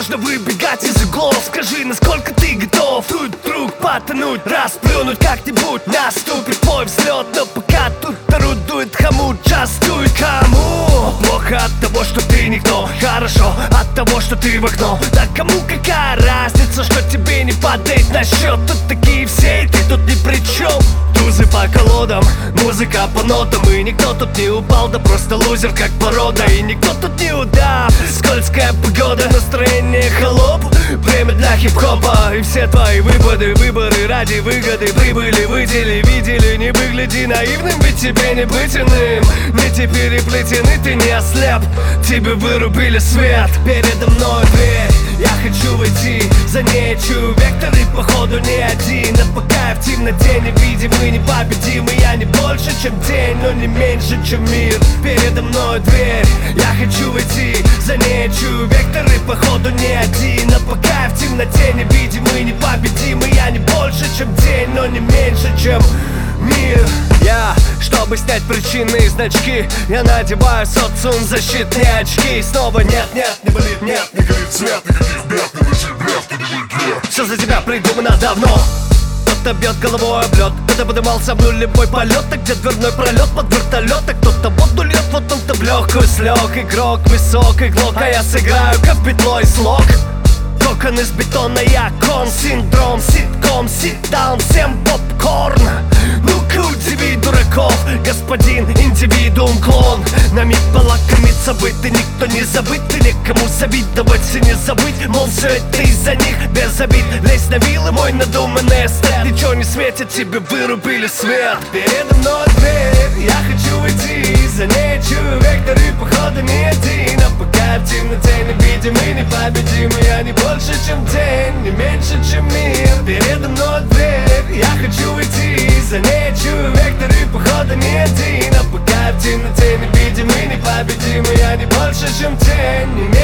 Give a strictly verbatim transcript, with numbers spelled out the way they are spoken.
нужно выбегать из углов. Скажи, насколько ты готов тут вдруг потонуть, расплюнуть как-нибудь. Наступит твой взлет, но пока тут орудует хомут, частует кому. Плохо от того, что ты никто, хорошо от того, что ты в окно. Да кому какая разница, что тебе не падает на счет? Тут такие все, и ты тут ни при чем. Тузы по колодам, музыка по нотам, и никто тут не упал, да просто лузер как порода. И никто тут не удав, скользкая погода, настроение холоп, время для хип-хопа. И все твои выпады, выборы ради выгоды, прибыли, выдели, видели, не выгляди наивным, ведь тебе не быть иным. Нити переплетены, ты не ослеп, тебе вырубили свет. Передо мной дверь, я хочу войти, за ней чую вектор, и походу не один. А пока я в темноте невидимый, непобедимый, я не больше, чем день, но не меньше, чем мир. Передо мной дверь, я хочу войти, за ней чую вектор, и походу не один. А пока я в темноте невидимый, непобедимый, я не больше, чем день, но не меньше, чем мир. Я, чтобы снять причинные значки, я надеваю социум защитные очки. И снова нет, нет, не болит, нет, не горит свет, никаких бед, не лучи бред, не выйдет. Все за тебя придумано давно. Кто-то бьет головой об лед, кто-то подымался в нулевой полет, а где дверной пролет под вертолет, а кто-то воду льет, вот он-то в легкую слег. Игрок высокий глок, а я сыграю как петлой слог. Кокон из бетона, я кон, синдром, ситком, сит-даун, всем попкорн. Ну-ка удиви дураков, господин индивидуум клон. На миг полакомиться быть, и никто не забыт, и никому завидовать и не забыть. Мол, все это из-за них, без обид. Лезь на вилы, мой надуманный эстет. Ничего не светит, тебе вырубили свет. Передо мной дверь, я хочу уйти, за ней чую вектор, и походу не один. А пока в темноте невидимый, непобедимый, я не больше, чем день, не меньше, чем мир. Передо мной дверь, я хочу уйти, за ней чую вектор, и походу не один. А пока в темноте невидимый, непобедимый, я не больше, чем день, не меньше.